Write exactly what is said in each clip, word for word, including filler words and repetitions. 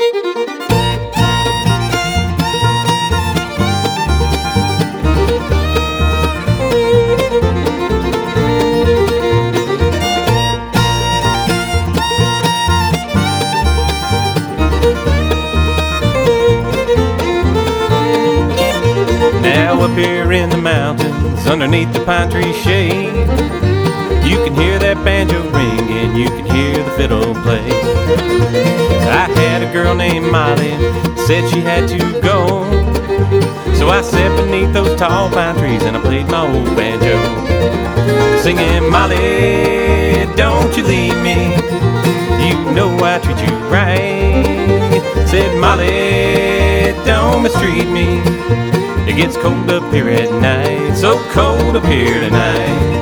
Now up here in the mountains, underneath the pine tree shade, you can hear that banjo ring and you can hear the fiddle play. I had a girl named Molly, said she had to go, so I sat beneath those tall pine trees and I played my old banjo, singing, Molly, don't you leave me, you know I treat you right. Said, Molly, don't mistreat me, it gets cold up here at night, so cold up here tonight.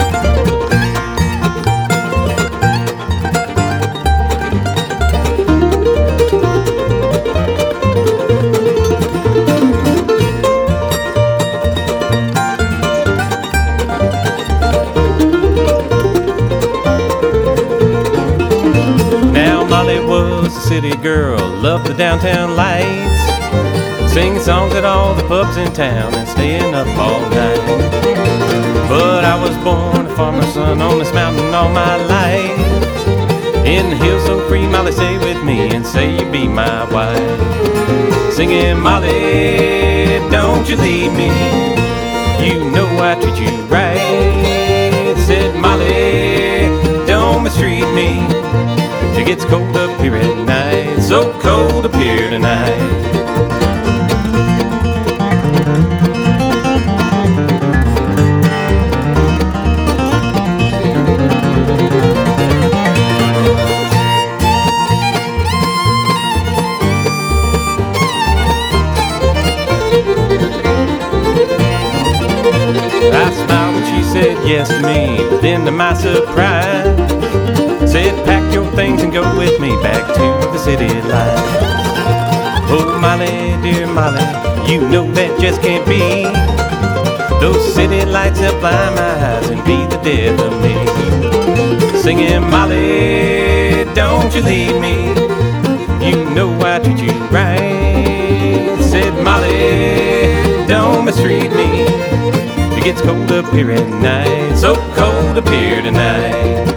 Now Molly was a city girl, loved the downtown lights, singing songs at all the pubs in town and staying up all night. But I was born a farmer's son on this mountain all my life. In the hills so free, Molly, stay with me and say you be my wife. Singing, Molly, don't you leave me, you know I treat you right. Said, Molly, don't mistreat me, it gets cold up here at night, so cold up here tonight. I smiled when she said yes to me, but then to my surprise said, pack your things and go with me back to the city life. Oh Molly, dear Molly, you know that just can't be. Those city lights help blind my eyes and be the death of me. Singing, Molly, don't you leave me, you know I treat you right. Said, Molly, don't mistreat me, it gets cold up here at night, so cold up here tonight.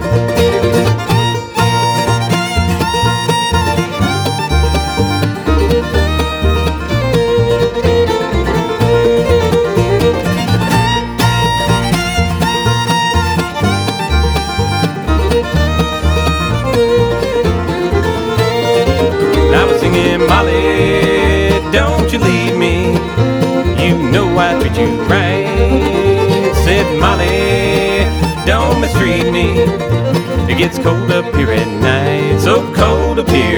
I was singing, Molly, don't you leave me, you know I treat you right. Said, Molly, don't mistreat me, it gets cold up here at night, so cold up here